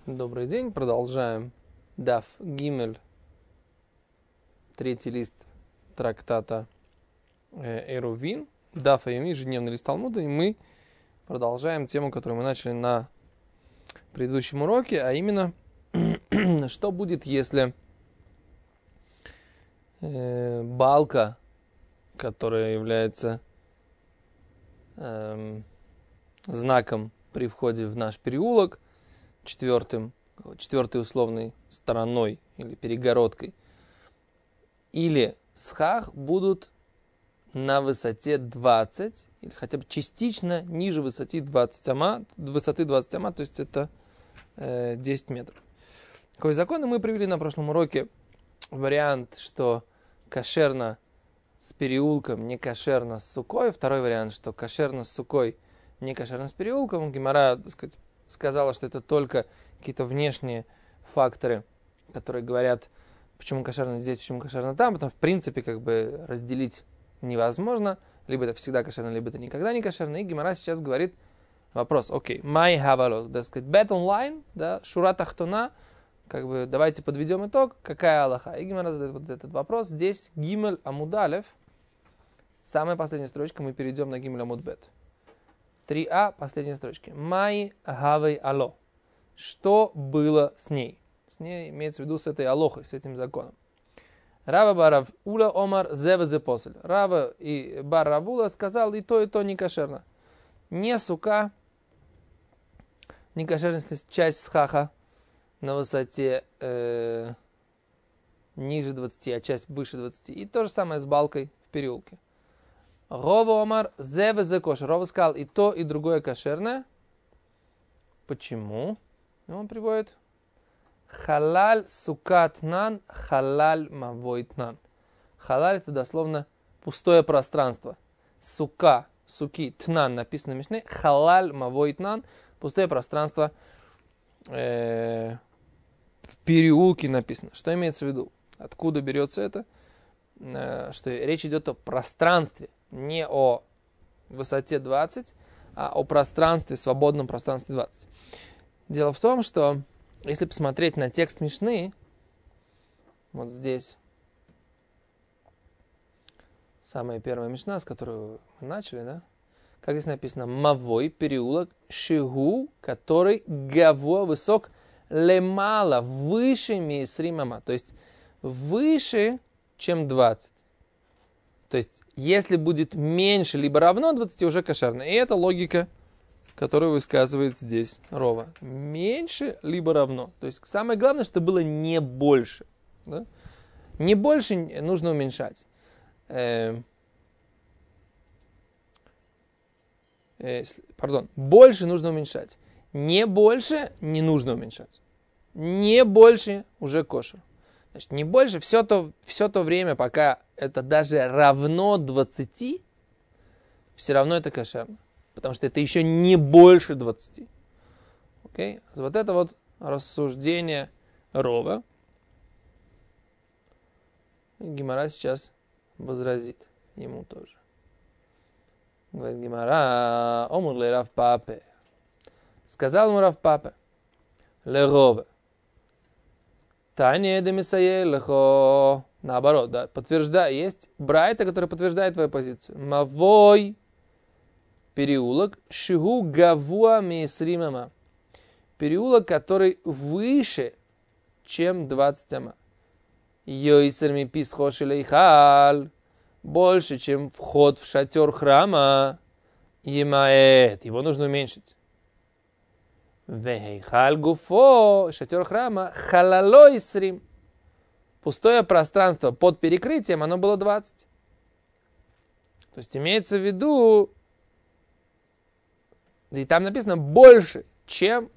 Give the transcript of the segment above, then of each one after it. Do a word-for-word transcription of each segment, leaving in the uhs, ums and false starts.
Добрый день, продолжаем Даф Гимель, третий лист трактата Эрувин, Даф Айоми, ежедневный лист Талмуда, и мы продолжаем тему, которую мы начали на предыдущем уроке, а именно, что будет, если э, балка, которая является э, знаком при входе в наш переулок, четвертым, четвертой условной стороной или перегородкой, или схах будут на высоте двадцать, или хотя бы частично ниже высоты двадцать ама, высоты двадцать ама, то есть это э, десять метров. Какой закон? Мы привели на прошлом уроке вариант, что кошерно с переулком, не кошерно с сукой. Второй вариант, что кошерно с сукой, не кошерно с переулком. Гемара, так сказать, сказала, что это только какие-то внешние факторы, которые говорят, почему кошерно здесь, почему кошерно там. Потом, в принципе, как бы разделить невозможно. Либо это всегда кошерно, либо это никогда не кошерно. И Гемара сейчас говорит вопрос, окей, май хавалот, так сказать, bottom line, да, шура тахтона, как бы давайте подведем итог, какая алаха. И Гемара задает вот этот вопрос. Здесь гимель амуд алеф, самая последняя строчка, мы перейдем на гимель амуд бет. три а, последние строчки. Май хавей ало. Что было с ней? С ней имеется в виду с этой алохой, с этим законом. Рава барав ула омар зеве зе посель. Рава и бар Равула сказал, и то, и то не кошерно. Не сука, не кошерность, часть схаха на высоте э, ниже двадцати, а часть выше двадцати. И то же самое с балкой в переулке. Рова омар зеве зе кошер. Рова сказал, и то, и другое кошерное. Почему? И он приводит халаль сукатнан, халаль мавойтнан. Халаль — это дословно пустое пространство. Сука, суки, тнан написано в Мишне. Халаль мавойтнан, пустое пространство э, в переулке написано. Что имеется в виду? Откуда берется это? Э, что речь идет о пространстве, не о высоте двадцать, а о пространстве, свободном пространстве двадцать. Дело в том, что если посмотреть на текст Мишны, вот здесь самая первая Мишна, с которой мы начали, да? Как здесь написано? Мавой, переулок, шигу, который гаво, высок, лемала, выше мисримама, то есть выше, чем двадцать. То есть, если будет меньше, либо равно двадцати, уже кошерно. И это логика, которую высказывает здесь Рова. Меньше, либо равно. То есть, самое главное, чтобы было не больше. Да? Не больше нужно уменьшать. Э, э, пардон, больше нужно уменьшать. Не больше не нужно уменьшать. Не больше уже кошер. Значит, не больше, все то, все то время, пока это даже равно двадцати, все равно это кошерно. Потому что это еще не больше двадцати. Окей? Вот это вот рассуждение Рова. Гемара сейчас возразит ему тоже. Говорит Гемара, омур ле Рав Папе. Сказал ему Рав Папе, ле Рова. Таня демисае лехо. Наоборот, да, подтверждает. Есть брайта, который подтверждает твою позицию. Мавой. Переулок шигу гавуа мисримама. Переулок, который выше, чем двадцать ама. Йойсер ми писхош лейхал. Больше, чем вход в шатер храма. Емаэт. Его нужно уменьшить. Вехейхал гуфо. Шатер храма. Халалойсрим. Пустое пространство под перекрытием, оно было двадцать. То есть имеется в виду, и там написано больше, чем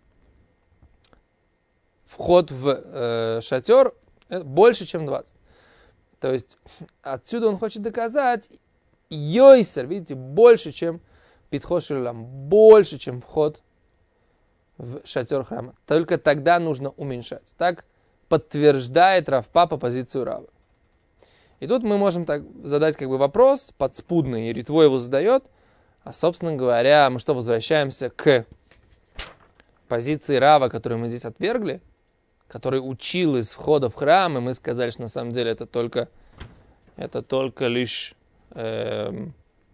вход в э, шатер, больше, чем двадцать. То есть отсюда он хочет доказать, йойсер, видите, больше, чем питхош илам, больше, чем вход в шатер храма. Только тогда нужно уменьшать. Так подтверждает Рав Папа позицию Рава. И тут мы можем так задать как бы вопрос подспудный, и Ритво его задает. А, собственно говоря, мы что, возвращаемся к позиции Рава, которую мы здесь отвергли, который учил из входа в храм, и мы сказали, что на самом деле это только, это только лишь э,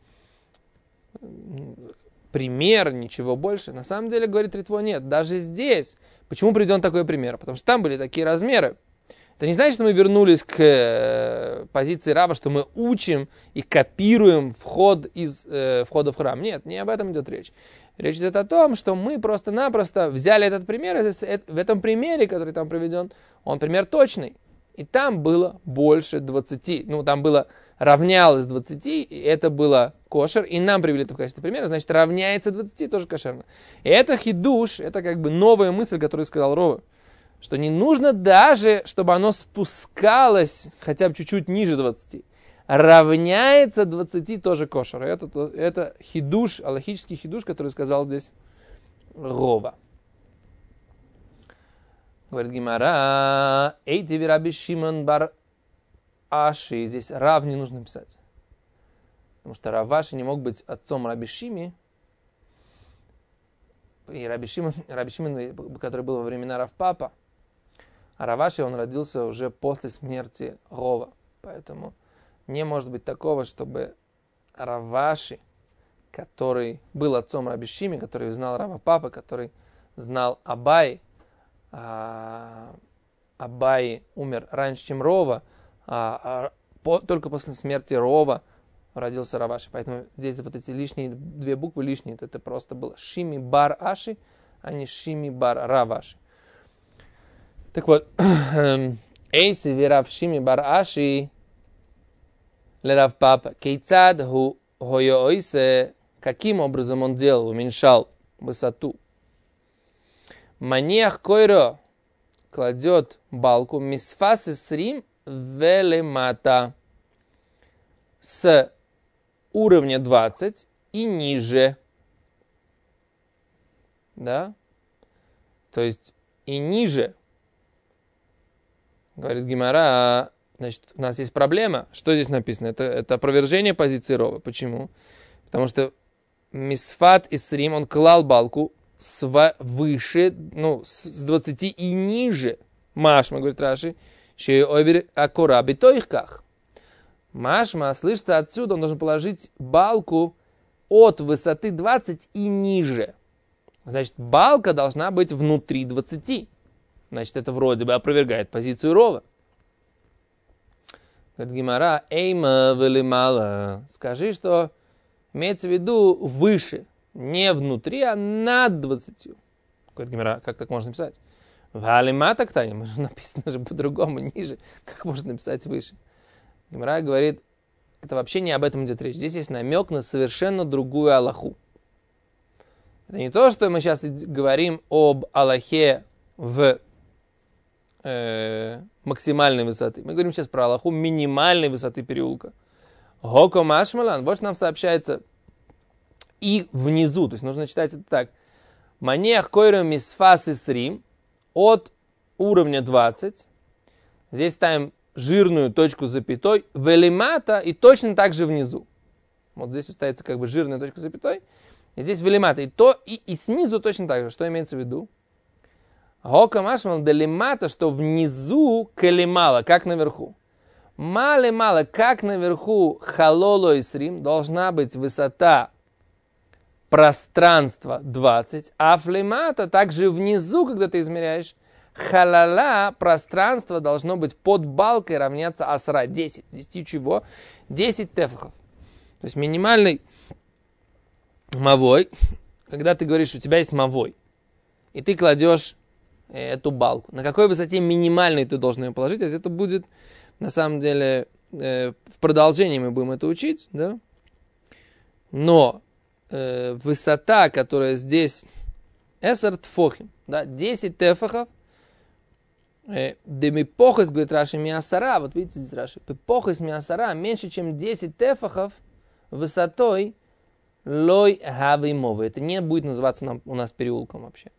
пример, ничего больше. На самом деле, говорит Ритво, нет, даже здесь. Почему приведен такой пример? Потому что там были такие размеры. Это не значит, что мы вернулись к э, позиции Рава, что мы учим и копируем вход из э, входа в храм. Нет, не об этом идет речь. Речь идет о том, что мы просто-напросто взяли этот пример, в этом примере, который там приведен, он пример точный. И там было больше двадцати, ну там было, равнялось двадцати, и это было кошер, и нам привели это в качестве примера, значит равняется двадцати, тоже кошерно. И это хидуш, это как бы новая мысль, которую сказал Рова, что не нужно даже, чтобы оно спускалось хотя бы чуть-чуть ниже двадцати. Равняется двадцати тоже кошер. Это, это хидуш, алахический хидуш, который сказал здесь Рова. Говорит Гимара, эйти Раби Шимон бар Аши. Здесь Рав не нужно писать. Потому что Рав Аши не мог быть отцом Раби Шими. И Раби Шимон, Раби Шимон, который был во времена Рав Папа, а Рав Аши, он родился уже после смерти Рова. Поэтому не может быть такого, чтобы Рав Аши, который был отцом Раби Шими, который знал Рава Папа, который знал Абай, а Абай умер раньше, чем Рова, а, а по, только после смерти Рова родился Рав Аши. Поэтому здесь вот эти лишние две буквы лишние. Это просто было Шими бар Аши, а не Шими бар Рав Аши. Так вот, Эйси верав Шими бар Аши лерав Папа. Кейцад ху хойо ойсе, каким образом он делал, уменьшал высоту. Маниах койро кладет балку мисфасы срим велемата с уровня двадцать и ниже. Да? То есть и ниже. Говорит Гимара, значит, у нас есть проблема. Что здесь написано? Это, это опровержение позиции Рова. Почему? Потому что мисфат и срим, он клал балку с выше, ну, с двадцати и ниже. Машма, говорит Раши, шею овер акура битоихках. Машма, слышится отсюда, он должен положить балку от высоты двадцать и ниже. Значит, балка должна быть внутри двадцати. Значит, это вроде бы опровергает позицию Рова. Говорит Гимара, эйма велимала. Скажи, что имеется в виду выше. Не внутри, а над двадцатью. Говорит Гимара, как так можно написать? Валимата ктани, написано же по-другому, ниже. Как можно написать выше? Гимара говорит, это вообще не об этом идет речь. Здесь есть намек на совершенно другую алаху. Это не то, что мы сейчас говорим об алахе в э, максимальной высоты. Мы говорим сейчас про алаху минимальной высоты переулка. Хоко машмалан, вот что нам сообщается и внизу. То есть нужно читать это так. Манех койро мисфас исрим от уровня двадцать. Здесь ставим жирную точку с запятой. Велимата и точно так же внизу. Вот здесь ставится как бы жирная точка с запятой. И здесь велимата. И, то, и, и снизу точно так же. Что имеется в виду? Хока машмал делимата, что внизу калимала, как наверху. Мале-мало, как наверху халоло исрим, должна быть высота пространства двадцать, а флемата также внизу, когда ты измеряешь, халала, пространство должно быть под балкой равняться асра, десять. десять чего? десять тефахов. То есть минимальный мавой, когда ты говоришь, у тебя есть мавой, и ты кладешь эту балку. На какой высоте минимальной ты должен ее положить? То есть это будет, на самом деле, э, в продолжении мы будем это учить, да? Но э, высота, которая здесь эсер тфохим, да, десять тефахов, демипохас, говорит Раши, миасара, вот видите здесь Раши, пипохас миасара, меньше чем десять тефахов высотой лой хавимовы. Это не будет называться нам, у нас переулком вообще.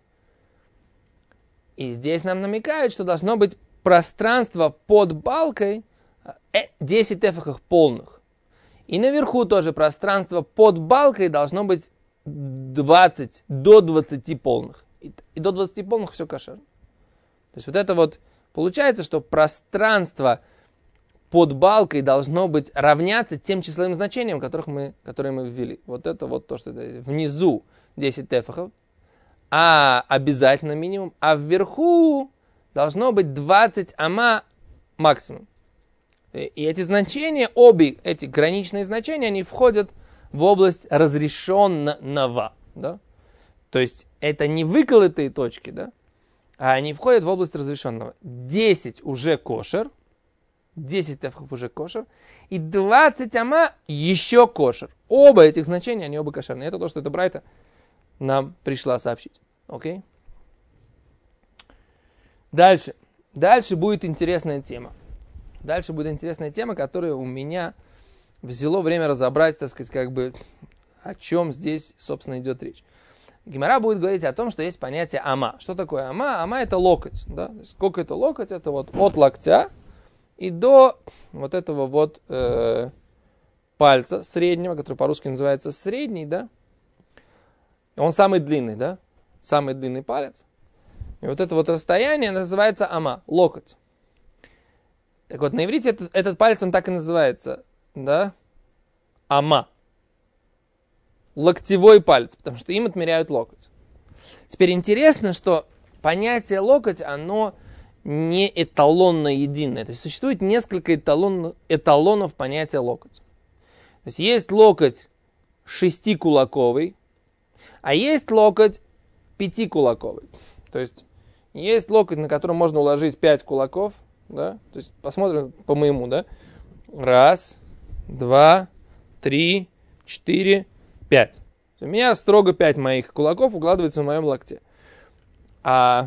И здесь нам намекают, что должно быть пространство под балкой десять тефахов полных. И наверху тоже пространство под балкой должно быть двадцать, до двадцати полных. и, и до двадцати полных все кошерно. То есть вот это вот получается, что пространство под балкой должно быть равняться тем числовым значениям, которых мы, которые мы ввели. Вот это вот то, что это внизу десять тефахов, а обязательно минимум, а вверху должно быть двадцать ама максимум. И эти значения, обе эти граничные значения, они входят в область разрешенного. Да? То есть это не выколотые точки, да? А они входят в область разрешенного. десять уже кошер, десять тефахов уже кошер, и двадцать ама еще кошер. Оба этих значения, они оба кошерные. Это то, что эта брайта нам пришла сообщить. Окей? Дальше. Дальше будет интересная тема. Дальше будет интересная тема, которая у меня взяло время разобрать, так сказать, как бы, о чем здесь, собственно, идет речь. Гемара будет говорить о том, что есть понятие ама. Что такое ама? Ама это локоть. Да? То есть, сколько это локоть? Это вот от локтя и до вот этого вот э, пальца среднего, который по-русски называется средний, да? Он самый длинный, да? Самый длинный палец. И вот это вот расстояние называется ама, локоть. Так вот, на иврите этот, этот палец, он так и называется, да? Ама. Локтевой палец, потому что им отмеряют локоть. Теперь интересно, что понятие локоть, оно не эталонно единое. То есть существует несколько эталон, эталонов понятия локоть. То есть есть локоть шестикулаковый, а есть локоть пятикулаковый. То есть есть локоть, на котором можно уложить пять кулаков. Да? То есть посмотрим по моему, да? Раз, два, три, четыре, пять. У меня строго пять моих кулаков укладывается в моем локте. А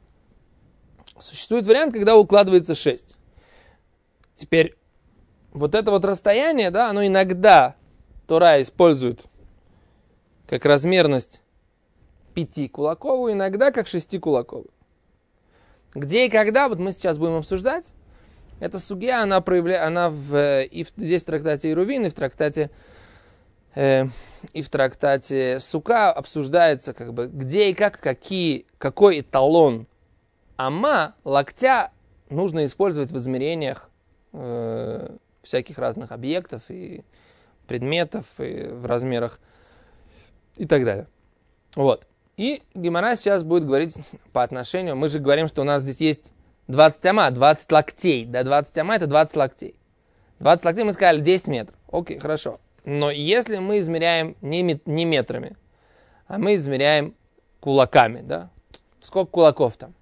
существует вариант, когда укладывается шесть. Теперь вот это вот расстояние, да, оно иногда Тора использует как размерность пятикулаковую, иногда как шестикулаковую. Где и когда, вот мы сейчас будем обсуждать. Эта сугья, она проявляет, она в, и в, здесь в трактате Ирувин, и в трактате, э, и в трактате Сука обсуждается, как бы, где и как, какие, какой эталон ама, локтя, нужно использовать в измерениях э, всяких разных объектов и предметов, и в размерах и так далее. Вот. И Гемара сейчас будет говорить по отношению, мы же говорим, что у нас здесь есть двадцать ама, двадцать локтей. Да, двадцать ама это двадцать локтей. двадцать локтей мы сказали десять метров. Окей, хорошо. Но если мы измеряем не, не метрами, а мы измеряем кулаками, да? Сколько кулаков там?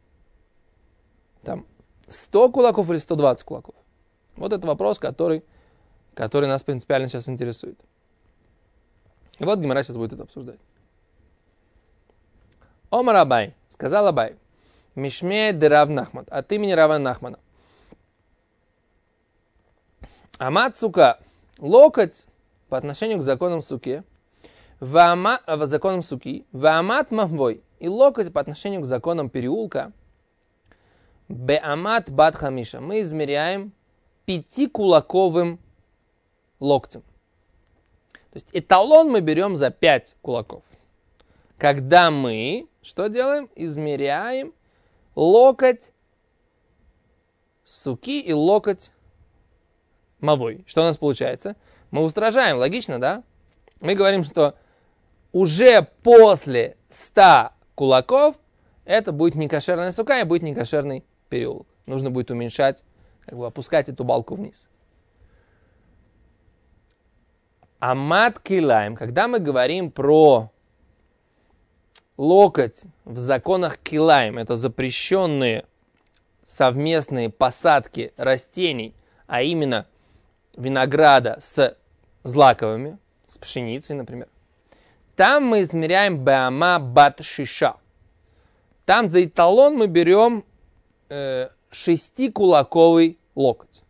Там сто кулаков или сто двадцать кулаков? Вот это вопрос, который, который нас принципиально сейчас интересует. И вот Гемара сейчас будет это обсуждать. Омар Абай, сказал Абай, Мишме де Рав Нахман, от имени Рава Нахмана. Амат сука, локоть по отношению к законам суки, вама, законам суки, ваамат махвой, и локоть по отношению к законам переулка, беамат бат хамиша, мы измеряем пятикулаковым локтем. То есть эталон мы берем за пять кулаков. Когда мы, что делаем? Измеряем локоть суки и локоть мавой. Что у нас получается? Мы устражаем, логично, да? Мы говорим, что уже после ста кулаков это будет не кошерная сука, и будет не кошерный переулок. Нужно будет уменьшать, как бы опускать эту балку вниз. Амат килаем, когда мы говорим про локоть в законах килаем, это запрещенные совместные посадки растений, а именно винограда с злаковыми, с пшеницей, например. Там мы измеряем беама бат шиша. Там за эталон мы берем э, шестикулаковый локоть.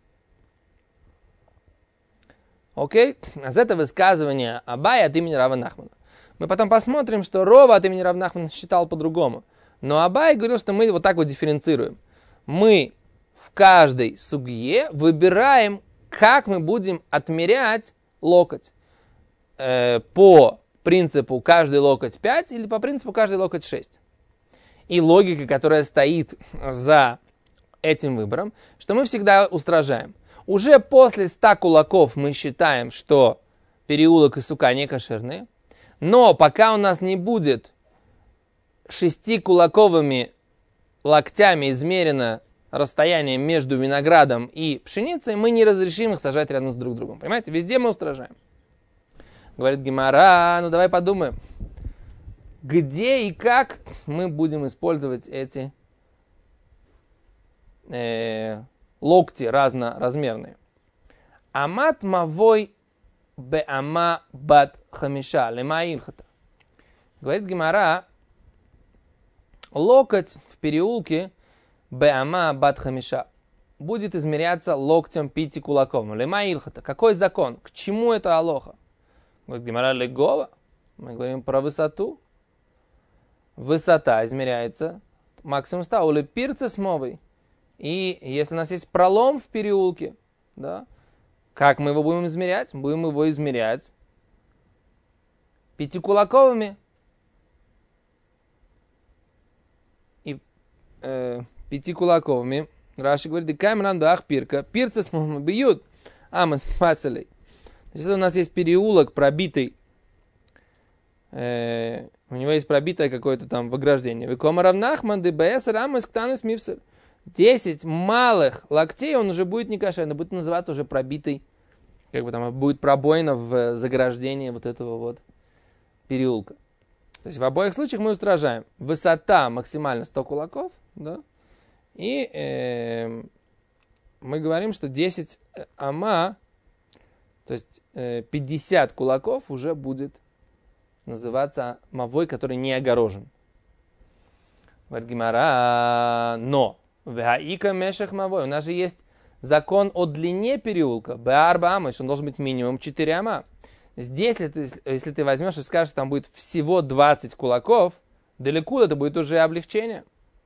Окей? А за это высказывание Абая от имени Рава Нахмана. Мы потом посмотрим, что Рова от имени Рава Нахмана считал по-другому. Но Абай говорил, что мы вот так вот дифференцируем. Мы в каждой сугье выбираем, как мы будем отмерять локоть. Э, по принципу каждый локоть пять или по принципу каждый локоть шесть. и логика, которая стоит за этим выбором, что мы всегда устражаем. Уже после ста кулаков мы считаем, что переулок и сука не кошерные, но пока у нас не будет шестикулаковыми локтями измерено расстояние между виноградом и пшеницей, мы не разрешим их сажать рядом с друг другом. Понимаете? Везде мы устражаем. Говорит Гемара, ну давай подумаем, где и как мы будем использовать эти э, локти разноразмерные. Амат мавой беама бат хамиша лема илхата. Говорит Гемара, локоть в переулке беама бат хамиша будет измеряться локтем пяти кулаков. Лема илхата. Какой закон? К чему это алоха? Говорит Гемара легова. Мы говорим про высоту. Высота измеряется максимум ста. Улы пирца смовый. И если у нас есть пролом в переулке, да, как мы его будем измерять? Будем его измерять пятикулаковыми. И э, пятикулаковыми. Раши говорит, декаем рандах пирка. Пирца смовый бьют. Амас пасалей. Если у нас есть переулок пробитый, э, у него есть пробитое какое-то там ограждение. десять малых локтей, он уже будет не кошерный, будет называться уже пробитый, как бы там будет пробоина в заграждении вот этого вот переулка. То есть в обоих случаях мы устражаем. Высота максимально сто кулаков, да, и э, мы говорим, что десять ама, то есть э, пятьдесят кулаков уже будет называться мавой, который не огорожен. Говорит Гемара, но веаика мешах мавой. У нас же есть закон о длине переулка. Беарба ама, он должен быть минимум четыре ама. Здесь, если ты, если ты возьмешь и скажешь, что там будет всего двадцать кулаков, далеко это будет уже облегчение.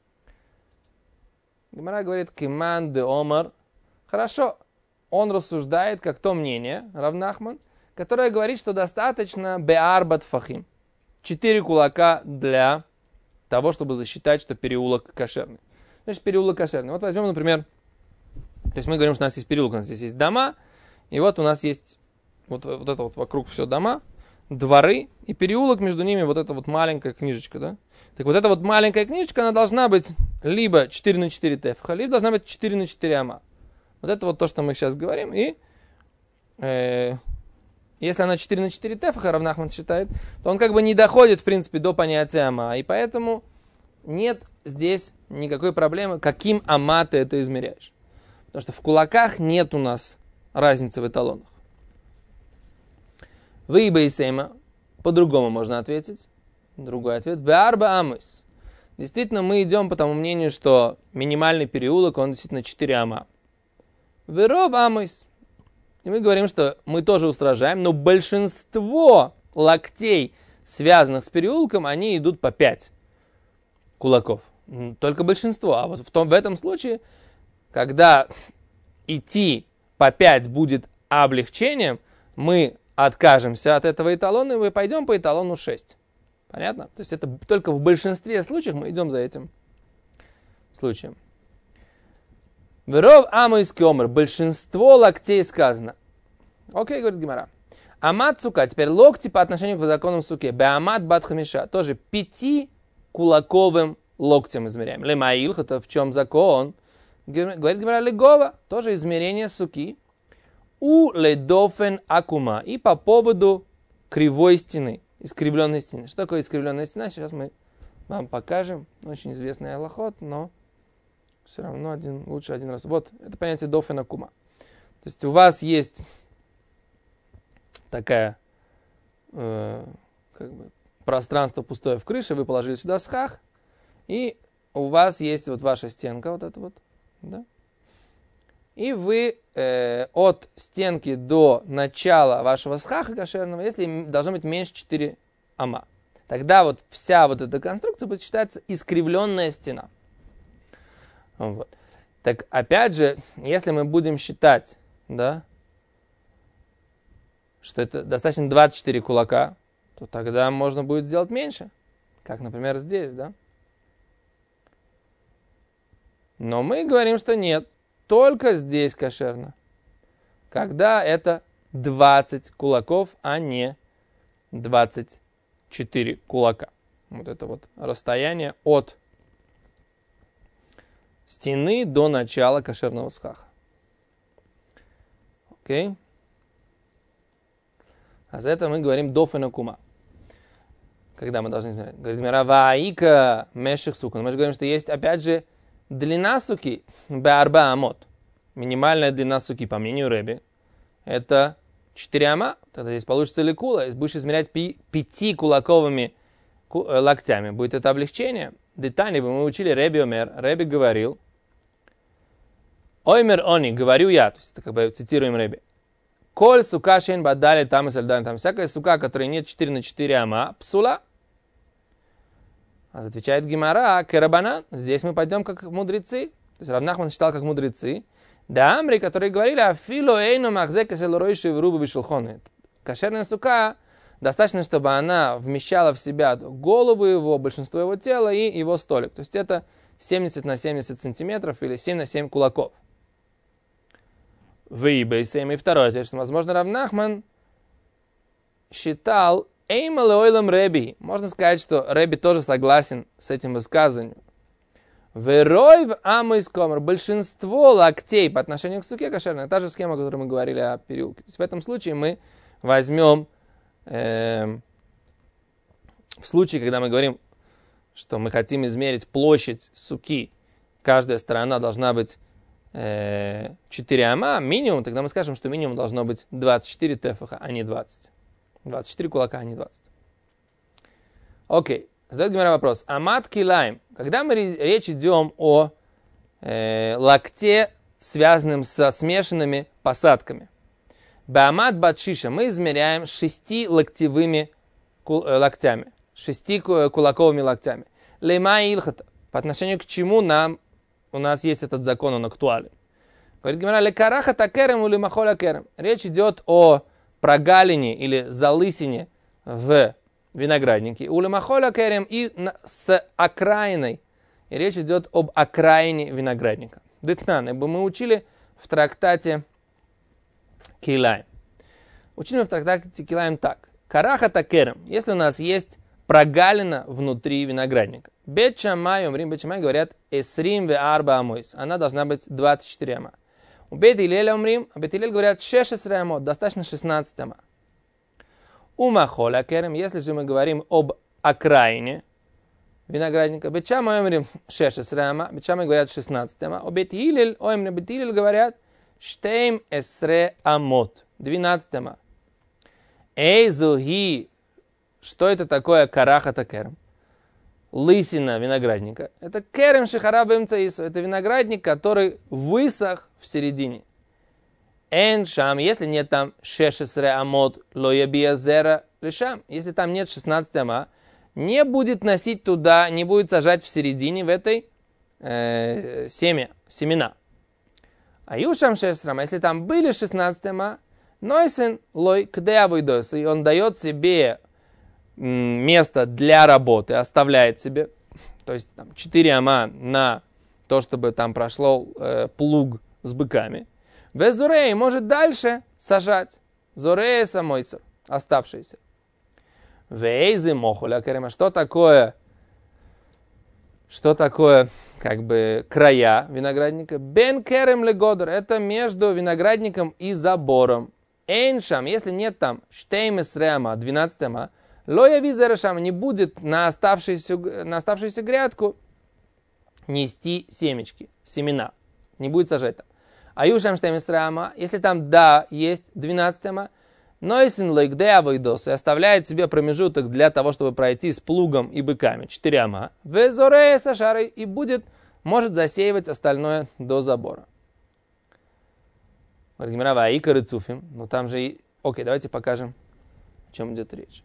Гемара говорит, киман де омар. Хорошо, он рассуждает, как то мнение, Рав Нахман, которое говорит, что достаточно беарбат фахим. Четыре кулака для того, чтобы засчитать, что переулок кошерный. Значит, переулок кошерный. Вот возьмем, например, то есть мы говорим, что у нас есть переулок, у нас здесь есть дома, и вот у нас есть вот, вот это вот вокруг все дома, дворы, и переулок, между ними вот эта вот маленькая книжечка, да? Так вот эта вот маленькая книжечка, она должна быть либо четыре на четыре тефха, либо должна быть четыре на четыре ама. Вот это вот то, что мы сейчас говорим, и э, если она четыре на четыре тефха, Рав Нахман считает, то он как бы не доходит, в принципе, до понятия ама. И поэтому нет здесь никакой проблемы, каким ама ты это измеряешь. Потому что в кулаках нет у нас разницы в эталонах. Вы и сейма, по-другому можно ответить. Другой ответ. Беарба амус. Действительно, мы идем по тому мнению, что минимальный переулок, он действительно четыре ама. Вероб амус. И мы говорим, что мы тоже устражаем, но большинство локтей, связанных с переулком, они идут по пять кулаков. Только большинство. А вот в, том, в этом случае, когда идти по пять будет облегчением, мы откажемся от этого эталона, и мы пойдем по эталону шесть. Понятно? То есть это только в большинстве случаев мы идем за этим случаем. Веров амойский омер. Большинство локтей сказано. Окей, говорит Гемара. Амат сука. Теперь локти по отношению к законам суке. Беамат бат хамиша. Тоже пятикулаковым локтем измеряем. Лемаилх. Это в чем закон? Говорит Гемара легова. Тоже измерение суки. У ледофен акума. И по поводу кривой стены. Искривленной стены. Что такое искривленная стена? Сейчас мы вам покажем. Очень известный алахот, но все равно один, лучше один раз. Вот, это понятие дофен акума. То есть у вас есть такая э, как бы пространство пустое в крыше, вы положили сюда схах, и у вас есть вот ваша стенка, вот эта вот, да? И вы э, от стенки до начала вашего схаха кошерного, если должно быть меньше четыре ама, тогда вот вся вот эта конструкция будет считаться искривленная стена. Вот. Так опять же, если мы будем считать, да, что это достаточно двадцать четыре кулака, то тогда можно будет сделать меньше. Как, например, здесь, да? Но мы говорим, что нет, только здесь кошерно. Когда это двадцать кулаков, а не двадцать четыре кулака. Вот это вот расстояние от стены до начала кошерного схаха. Окей? А за это мы говорим дофена кума. Когда мы должны измерять? Говорит Мира, ваика меших сука. Мы же говорим, что есть, опять же, длина суки беарба амот. Минимальная длина суки, по мнению Реби, это четыре ама. Тогда здесь получится ликула. Если будешь измерять пи- пяти кулаковыми ку- э, локтями, будет это облегчение. Детали мы учили Реби Омер. Реби говорил, Оймер они, говорю я, то есть это как бы цитируем Реби. Коль сука шейн бадали там и сальдали там. Всякая сука, которой нет четыре на четыре ама, псула. А отвечает Гемара, керабанан. Здесь мы пойдем как мудрецы. То есть Рав Нахман считал как мудрецы. Да амри, которые говорили, афило эйну махзека селоройши в рубу вишелхоны. Кошерная сука, достаточно, чтобы она вмещала в себя голову его, большинство его тела и его столик. То есть это семьдесят на семьдесят сантиметров или семь на семь кулаков. Выебай семь. И второй ответ, что, возможно, Рав Нахман считал эйма леойлам Реби. Можно сказать, что Реби тоже согласен с этим высказыванием. Верой в амойс комер. Большинство локтей по отношению к суке кошерной. Та же схема, о которой мы говорили о переулке. То есть в этом случае мы возьмем э, в случае, когда мы говорим, что мы хотим измерить площадь суки, каждая сторона должна быть четыре ама минимум, тогда мы скажем, что минимум должно быть двадцать четыре тефаха, а не двадцать. двадцать четыре кулака, а не двадцать. Окей. Задает Гемара вопрос. Амат килайм. Когда мы речь идем о э, локте, связанном со смешанными посадками. Баамат батшиша. Мы измеряем шести локтевыми кул, э, локтями. Шести кулаковыми локтями. Лейма илхата. По отношению к чему нам у нас есть этот закон, он актуален. Говорит Гемара, лекараха такерем или махоля керем. Речь идет о прогалине или залысине в винограднике. Ули махоля керем и с окраиной. И речь идет об окраине виноградника. Дытнан, ибо мы учили в трактате Килаем. Учили в трактате Килаем так. Караха такерем. Если у нас есть прогалина внутри виноградника. Бет Шамай, умрим, Бет Шамай говорят, эсрим ве арба амойс. Она должна быть двадцать четыре ама. У Бет Илеля умрим, а Бет Илель говорят шестнадцать амот, достаточно шестнадцать ама. У Махоля керем, если же мы говорим об окраине виноградника, Бет Шамай умрим шестнадцать ама, Бет Шамай говорят шестнадцать ама. У Бет Илель, оймрим, Бет Илель говорят штейм эсре амот, двенадцать ама. Эйзуги, что это такое караха такерем? Лысина виноградника. Это керем шихара бэмцаису. Это виноградник, который высох в середине. Эн шам, если нет там шешесре амот лоябия зера лишам, если там нет шестнадцать ама, не будет носить туда, не будет сажать в середине в этой э, семя, семена. А юшам шешесре ама, если там были шестнадцать ама, нойсен лой кдеавойдос, и он дает себе место для работы, оставляет себе, то есть там, четыре ама на то, чтобы там прошло э, плуг с быками. Без зореи может дальше сажать. Зорея самойцер, оставшиеся. Вейзы мохуля керема. Что такое, что такое, как бы, края виноградника? Бен керем легодер. Это между виноградником и забором. Эйншам, если нет там штеймес рема, двенадцать ама, лоя визерашам, не будет на оставшуюся, на оставшуюся грядку нести семечки, семена. Не будет сажать там. А юшам штеймес рема, если там, да, есть двенадцать ама, нойсен лейк деавойдос, и оставляет себе промежуток для того, чтобы пройти с плугом и быками, четыре ама, везорея сашарой, и будет, может засеивать остальное до забора. Гемара икары цуфим, но там же и... Окей, давайте покажем, о чем идет речь.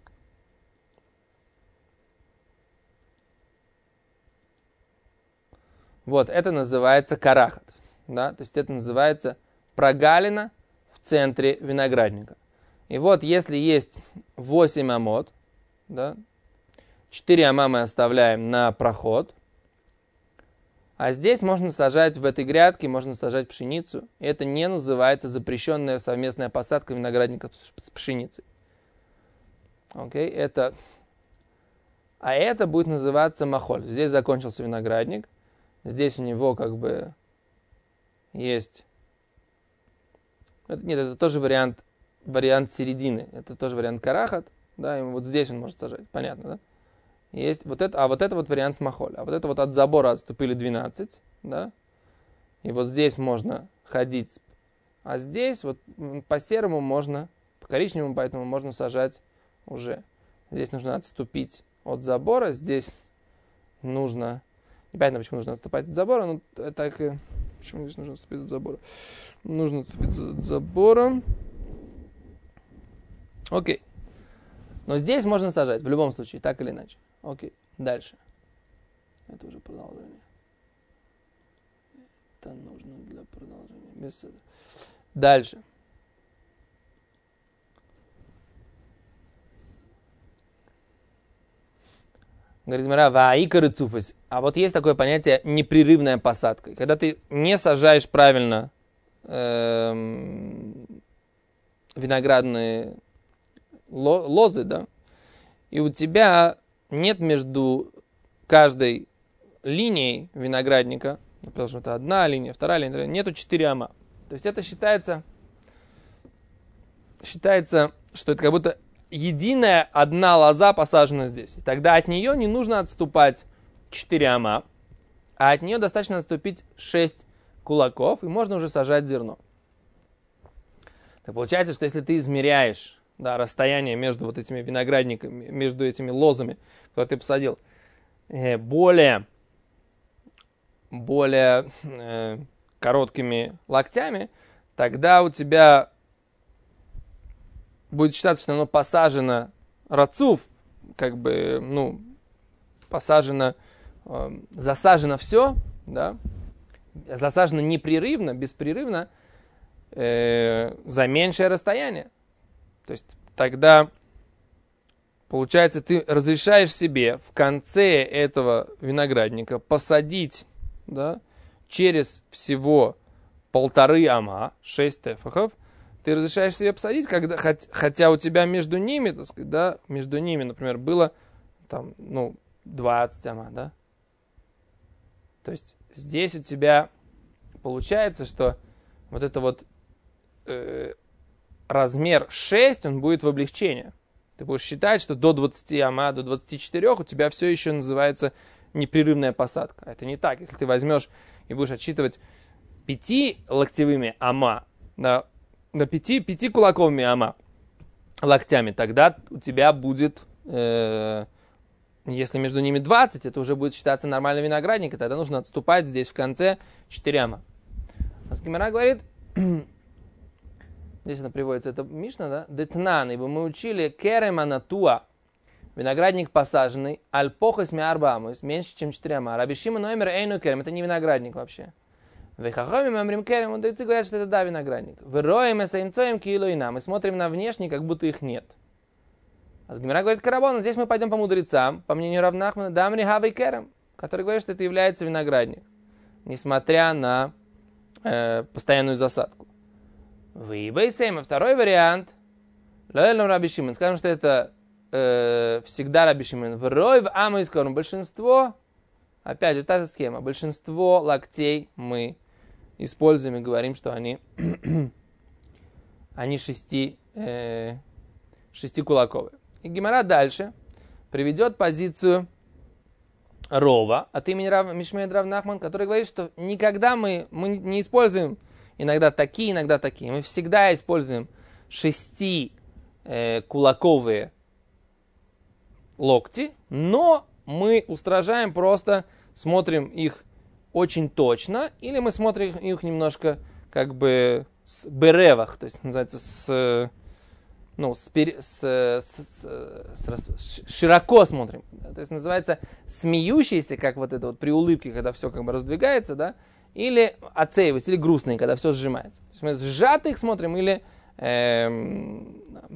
Вот, это называется карахат. Да? То есть это называется прогалина в центре виноградника. И вот, если есть восемь амот, да, четыре ама мы оставляем на проход, А здесь можно сажать, в этой грядке можно сажать пшеницу. И это не называется запрещенная совместная посадка виноградника с пшеницей. Окей, это... А это будет называться махоль. Здесь закончился виноградник. Здесь у него как бы есть... Это, нет, это тоже вариант, вариант середины. Это тоже вариант карахат. Да, и вот здесь он может сажать. Понятно, да? Есть вот это, а вот это вот вариант махоль. А вот это вот от забора отступили двенадцать, да? И вот здесь можно ходить. А здесь вот по серому можно, по коричневому, поэтому можно сажать уже. Здесь нужно отступить от забора. Здесь нужно... Непонятно, почему нужно отступать от забора, но так и... Почему здесь нужно отступить от забора? Нужно отступить от забора. Окей. Но здесь можно сажать, в любом случае, так или иначе. Окей, дальше. Это уже продолжение. Это нужно для продолжения. Без этого. Дальше. Говорит Мара, ваикары цуфас. А вот есть такое понятие непрерывная посадка. Когда ты не сажаешь правильно эм, виноградные лозы, да, и у тебя нет между каждой линией виноградника, потому что это одна линия, вторая линия, нету четыре ама. То есть это считается, считается, что это как будто единая одна лоза посажена здесь. И тогда от нее не нужно отступать четыре ама, а от нее достаточно отступить шесть кулаков, и можно уже сажать зерно. Так получается, что если ты измеряешь, да, расстояние между вот этими виноградниками, между этими лозами, которые ты посадил, более, более э, короткими локтями, тогда у тебя будет считаться, что оно посажено рацуф, как бы, ну, посажено, э, засажено все, да, засажено непрерывно, беспрерывно, э, за меньшее расстояние. То есть тогда, получается, ты разрешаешь себе в конце этого виноградника посадить, да, через всего полторы ама, шесть тефахов, ты разрешаешь себе посадить, когда, хоть, хотя у тебя между ними, так сказать, да, между ними, например, было там, ну, двадцать ама, да. То есть здесь у тебя получается, что вот это вот э, размер шесть, он будет в облегчение. Ты будешь считать, что до двадцати ама, до двадцати четырёх у тебя все еще называется непрерывная посадка. Это не так. Если ты возьмешь и будешь отсчитывать пяти локтевыми ама, да, до пяти, пяти кулаковыми ама локтями, тогда у тебя будет, э, если между ними двадцать, это уже будет считаться нормальный виноградник, и тогда нужно отступать здесь в конце четыре ама. А Гемара говорит, здесь она приводится, это Мишна, да? Детнан, ибо мы учили керем анатуа, виноградник посаженный, альпохас миарба, меньше, чем четыре ама. Раби Шимон номер эйну керем, это не виноградник вообще. Вехахоми мы амрим керем, мудрецы говорят, что это да, виноградник. Выроем и саимцоем киилуина, мы смотрим на внешний, как будто их нет. А Гемара говорит, карабон, здесь мы пойдем по мудрецам, по мнению Рав Нахмана, дамри хавей керем, который говорит, что это является виноградник, несмотря на э, постоянную засадку. Вейбейсейма, второй вариант, лоэлем Раби Шимон, скажем, что это э, всегда Раби Шимон. Врой в аму искорм, большинство, опять же, та же схема, большинство локтей мы используем и говорим, что они, они шести, э, шестикулаковые. И Гемара дальше приведет позицию Рова от имени Рав, Мишмея Рав Нахман, который говорит, что никогда мы, мы не используем иногда такие, иногда такие. Мы всегда используем шести э, кулаковые локти, но мы устражаем просто, смотрим их очень точно, или мы смотрим их немножко как бы с беревах, то есть называется с, ну, с, с, с, с, широко смотрим. То есть называется смеющийся, как вот это вот при улыбке, когда все как бы раздвигается, да, или оцеивается, или грустные, когда все сжимается. То есть мы сжатых смотрим, или э,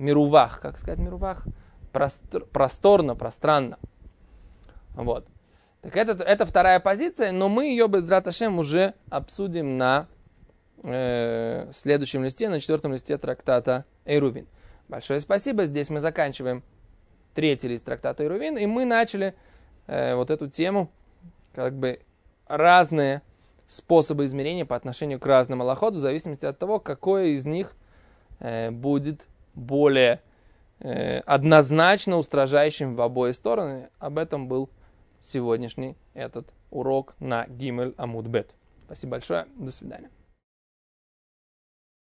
мирувах, как сказать мирувах, Простор, просторно, пространно. Вот. Так это, это вторая позиция, но мы ее без Раташем уже обсудим на э, следующем листе, на четвертом листе трактата Эрувин. Большое спасибо. Здесь мы заканчиваем третий лист трактата Эрувин, и мы начали э, вот эту тему, как бы разные способы измерения по отношению к разным алахот, в зависимости от того, какой из них э, будет более э, однозначно устражающим в обои стороны. Об этом был сегодняшний этот урок на Гимель Амуд Бет. Спасибо большое. До свидания.